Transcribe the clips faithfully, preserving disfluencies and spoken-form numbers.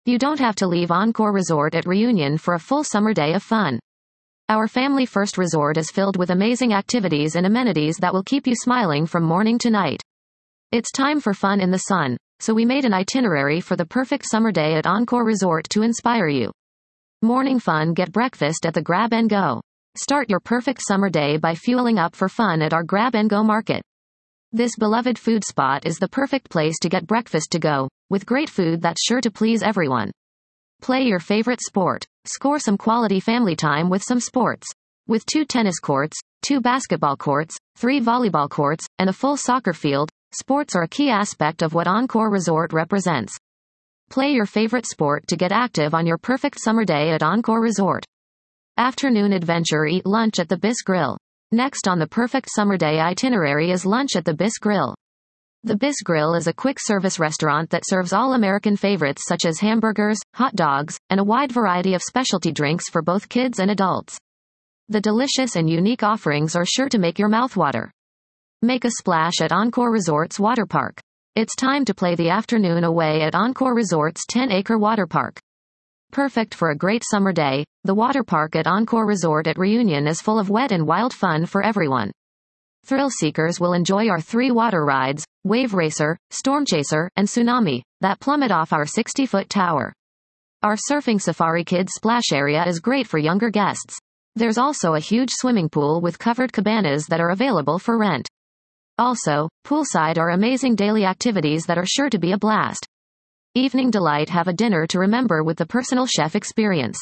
You don't have to leave Encore Resort at Reunion for a full summer day of fun. Our family-first resort is filled with amazing activities and amenities that will keep you smiling from morning to night. It's time for fun in the sun, so we made an itinerary for the perfect summer day at Encore Resort to inspire you. Morning fun. Get breakfast at the Grab and Go. Start your perfect summer day by fueling up for fun at our Grab and Go Market. This beloved food spot is the perfect place to get breakfast to go, with great food that's sure to please everyone. Play your favorite sport. Score some quality family time with some sports. With two tennis courts, two basketball courts, three volleyball courts, and a full soccer field, sports are a key aspect of what Encore Resort represents. Play your favorite sport to get active on your perfect summer day at Encore Resort. Afternoon adventure. Eat lunch at the Biss Grill. Next on the perfect summer day itinerary is lunch at the Biss Grill. The Biss Grill is a quick-service restaurant that serves all American favorites such as hamburgers, hot dogs, and a wide variety of specialty drinks for both kids and adults. The delicious and unique offerings are sure to make your mouth water. Make a splash at Encore Resort's water park. It's time to play the afternoon away at Encore Resort's ten-acre water park. Perfect for a great summer day, the water park at Encore Resort at Reunion is full of wet and wild fun for everyone. Thrill seekers will enjoy our three water rides, Wave Racer, Storm Chaser, and Tsunami, that plummet off our sixty-foot tower. Our Surfing Safari Kids splash area is great for younger guests. There's also a huge swimming pool with covered cabanas that are available for rent. Also, poolside are amazing daily activities that are sure to be a blast. Evening delight. Have a dinner to remember with the personal chef experience.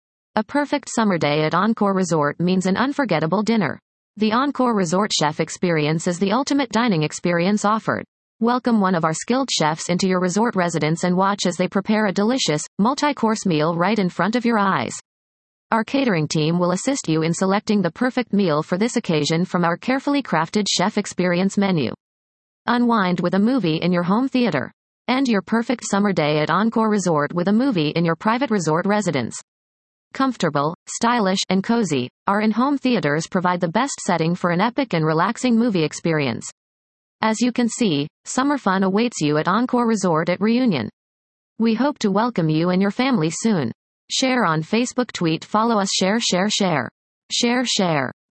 A perfect summer day at Encore Resort means an unforgettable dinner. The Encore Resort chef experience is the ultimate dining experience offered. Welcome one of our skilled chefs into your resort residence and watch as they prepare a delicious, multi-course meal right in front of your eyes. Our catering team will assist you in selecting the perfect meal for this occasion from our carefully crafted chef experience menu. Unwind with a movie in your home theater. End your perfect summer day at Encore Resort with a movie in your private resort residence. Comfortable, stylish, and cozy, our in-home theaters provide the best setting for an epic and relaxing movie experience. As you can see, summer fun awaits you at Encore Resort at Reunion. We hope to welcome you and your family soon. Share on Facebook. Tweet. Follow us. Share share share. Share share.